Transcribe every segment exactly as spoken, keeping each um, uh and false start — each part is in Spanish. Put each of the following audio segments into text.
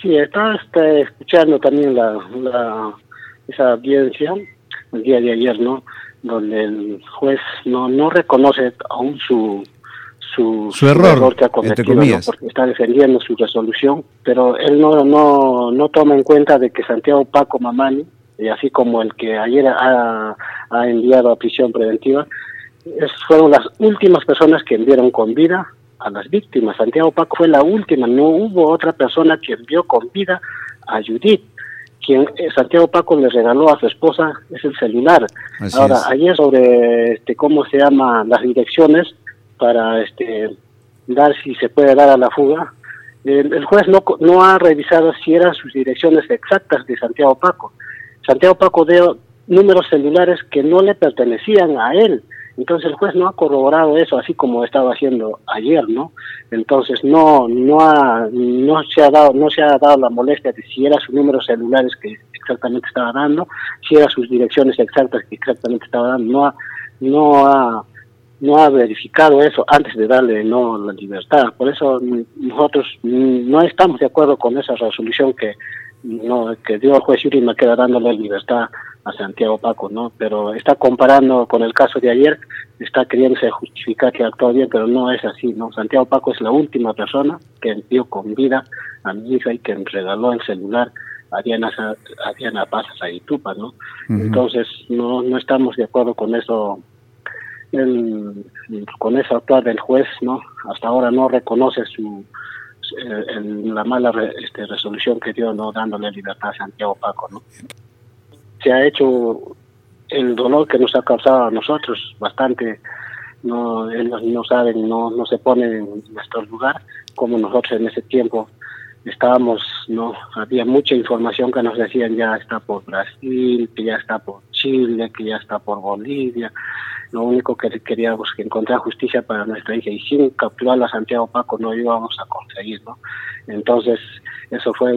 Sí, estaba este, escuchando también la, la esa audiencia el día de ayer, ¿no? Donde el juez no no reconoce aún su su, Su su error, error que ha entre cometido, ¿no? comillas. Porque está defendiendo su resolución, pero él no no no toma en cuenta de que Santiago Paco Mamani, y así como el que ayer ha, ha enviado a prisión preventiva, es, fueron las últimas personas que enviaron con vida a las víctimas. Santiago Paco fue la última, no hubo otra persona que envió con vida a Judith. Quien eh, Santiago Paco le regaló a su esposa es el celular. Así Ahora, es. ayer sobre este cómo se llama las direcciones para este dar si se puede dar a la fuga, el, el juez no no ha revisado si eran sus direcciones exactas de Santiago Paco. Santiago Paco dio números celulares que no le pertenecían a él. Entonces el juez no ha corroborado eso, así como estaba haciendo ayer, ¿no? Entonces no no ha no se ha dado no se ha dado la molestia de si eran sus números celulares que exactamente estaba dando, si eran sus direcciones exactas que exactamente estaba dando, no ha no ha no ha verificado eso antes de darle no la libertad. Por eso nosotros no estamos de acuerdo con esa resolución que no que dio el juez Yuri Maqueda dándole libertad a Santiago Paco, ¿no? Pero está comparando con el caso de ayer, está queriéndose justificar que actuó bien, pero no es así, ¿no? Santiago Paco es la última persona que envió con vida a mi hija y que me regaló el celular a Diana, a Diana Paz Saitupa, ¿no? Uh-huh. Entonces no no estamos de acuerdo con eso. El, con ese actuar del juez, no, hasta ahora no reconoce su el, el, la mala re, este, resolución que dio, no dándole libertad a Santiago Paco, no. Se ha hecho el dolor que nos ha causado a nosotros bastante, no ellos no saben, no no se ponen en nuestro lugar, como nosotros en ese tiempo estábamos, no había mucha información que nos decían ya está por Brasil, que ya está por Chile, que ya está por Bolivia. Lo único que queríamos que encontrar justicia para nuestra hija, y sin capturar a Santiago Paco no íbamos a conseguir, ¿no? Entonces eso fue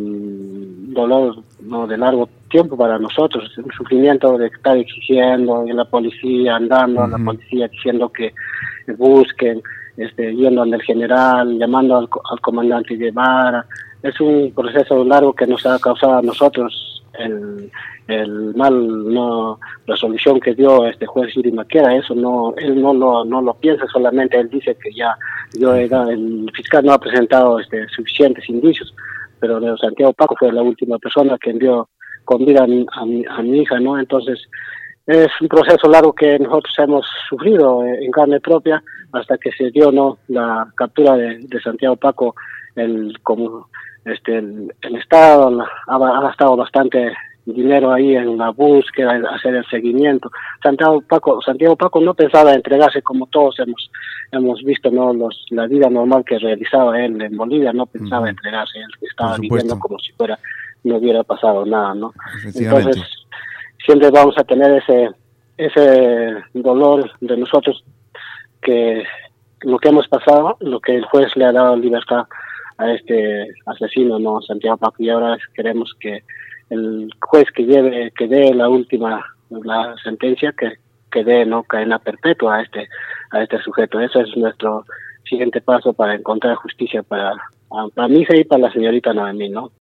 un dolor, no, de largo tiempo para nosotros, un sufrimiento de estar exigiendo en la policía, andando, uh-huh. a la policía diciendo que busquen, este, yendo al general, llamando al, al comandante Guevara. Es un proceso largo que nos ha causado a nosotros el, el mal no resolución que dio este juez Yuri Maqueda. Eso no, él no lo no lo piensa solamente, él dice que ya yo era, el fiscal no ha presentado este suficientes indicios, pero Santiago Paco fue la última persona que envió con vida a mi, a mi, a mi hija, ¿no? Entonces es un proceso largo que nosotros hemos sufrido en carne propia hasta que se dio, no, la captura de, de Santiago Paco. El como este el, el estado la, ha, ha gastado bastante dinero ahí en la búsqueda, en hacer el seguimiento. Santiago Paco Santiago Paco no pensaba entregarse, como todos hemos hemos visto, no los la vida normal que realizaba él en Bolivia, no pensaba uh-huh. entregarse, él estaba viviendo como si fuera no hubiera pasado nada, ¿no? Entonces siempre vamos a tener ese ese dolor de nosotros, que lo que hemos pasado, lo que el juez le ha dado libertad a este asesino, no, Santiago Paco, y ahora queremos que el juez que lleve, que dé la última la sentencia, que que dé, no, cadena perpetua a este a este sujeto. Ese es nuestro siguiente paso para encontrar justicia para para mí y para la señorita Noemí, ¿no?